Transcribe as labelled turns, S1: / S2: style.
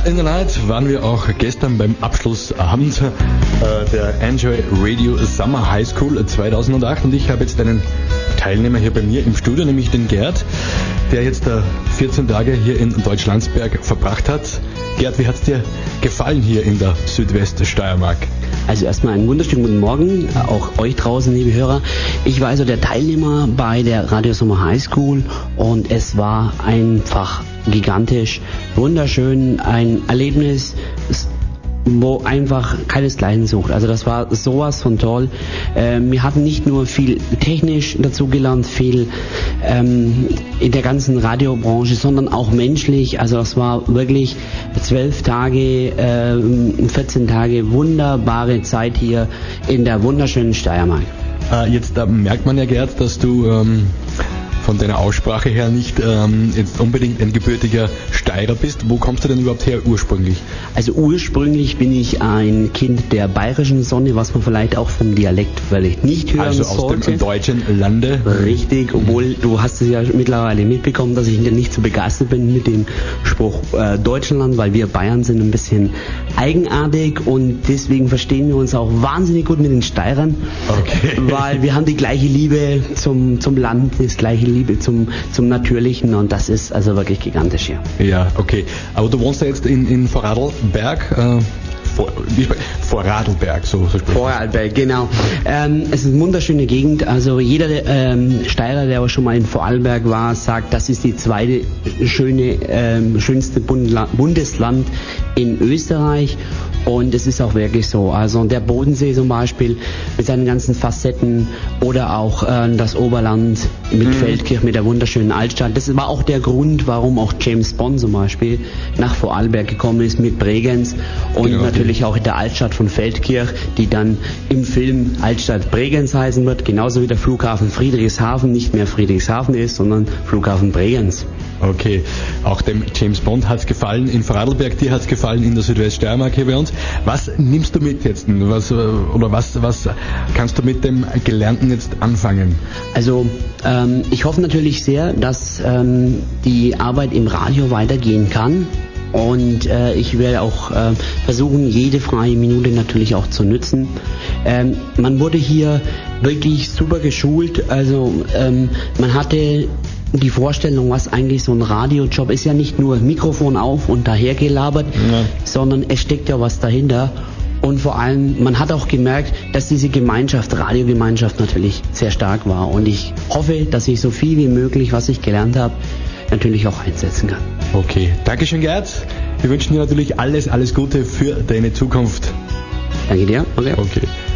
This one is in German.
S1: in the Night waren wir auch gestern beim Abschlussabend der Enjoy Radio Summer High School 2008 und ich habe jetzt einen Teilnehmer hier bei mir im Studio, nämlich den Gerd, der jetzt 14 Tage hier in Deutschlandsberg verbracht hat. Gerd, wie hat es dir gefallen hier in der Südweststeiermark?
S2: Also erstmal einen wunderschönen guten Morgen, auch euch draußen, liebe Hörer. Ich war also der Teilnehmer bei der Radio Summer High School und es war einfach gigantisch, wunderschön, ein Erlebnis, wo einfach keinesgleichen sucht. Also das war sowas von toll. Wir hatten nicht nur viel technisch dazugelernt, viel in der ganzen Radiobranche, sondern auch menschlich. Also das war wirklich 12 Tage, 14 Tage wunderbare Zeit hier in der wunderschönen Steiermark.
S1: Jetzt merkt man ja, Gerd, dass du von deiner Aussprache her nicht jetzt unbedingt ein gebürtiger Steirer bist. Wo kommst du denn überhaupt her ursprünglich?
S2: Also ursprünglich bin ich ein Kind der bayerischen Sonne, was man vielleicht auch vom Dialekt vielleicht nicht hören
S1: sollte.
S2: Also
S1: aus dem deutschen Lande?
S2: Richtig, obwohl du hast es ja mittlerweile mitbekommen, dass ich nicht so begeistert bin mit dem Spruch Deutschland, weil wir Bayern sind ein bisschen eigenartig und deswegen verstehen wir uns auch wahnsinnig gut mit den Steirern,
S1: okay.
S2: Weil wir haben die gleiche Liebe zum Land, das gleiche Liebe zum Natürlichen und das ist also wirklich gigantisch hier.
S1: Ja, okay. Aber du wohnst ja jetzt in Vorarlberg, Vorarlberg, so
S2: Vorarlberg, genau. Es ist eine wunderschöne Gegend. Also jeder Steirer, der aber schon mal in Vorarlberg war, sagt, das ist die zweite schönste Bundesland in Österreich. Und es ist auch wirklich so. Also der Bodensee zum Beispiel mit seinen ganzen Facetten oder auch das Oberland mit Feldkirch, mit der wunderschönen Altstadt. Das war auch der Grund, warum auch James Bond zum Beispiel nach Vorarlberg gekommen ist mit Bregenz und genau, natürlich auch in der Altstadt von Feldkirch, die dann im Film Altstadt Bregenz heißen wird, genauso wie der Flughafen Friedrichshafen nicht mehr Friedrichshafen ist, sondern Flughafen Bregenz.
S1: Okay, auch dem James Bond hat es gefallen in Vorarlberg, dir hat es gefallen in der Südweststeiermark hier bei uns. Was nimmst du mit jetzt? Was kannst du mit dem Gelernten jetzt anfangen?
S2: Also ich hoffe natürlich sehr, dass die Arbeit im Radio weitergehen kann. Und ich werde auch versuchen, jede freie Minute natürlich auch zu nutzen. Man wurde hier wirklich super geschult. Also man hatte die Vorstellung, was eigentlich so ein Radiojob ist, ja nicht nur Mikrofon auf und dahergelabert, sondern es steckt ja was dahinter. Und vor allem, man hat auch gemerkt, dass diese Gemeinschaft, Radiogemeinschaft natürlich sehr stark war. Und ich hoffe, dass ich so viel wie möglich, was ich gelernt habe, natürlich auch einsetzen kann.
S1: Okay, Dankeschön, Gerd. Wir wünschen dir natürlich alles Gute für deine Zukunft.
S2: Danke dir.
S1: Okay.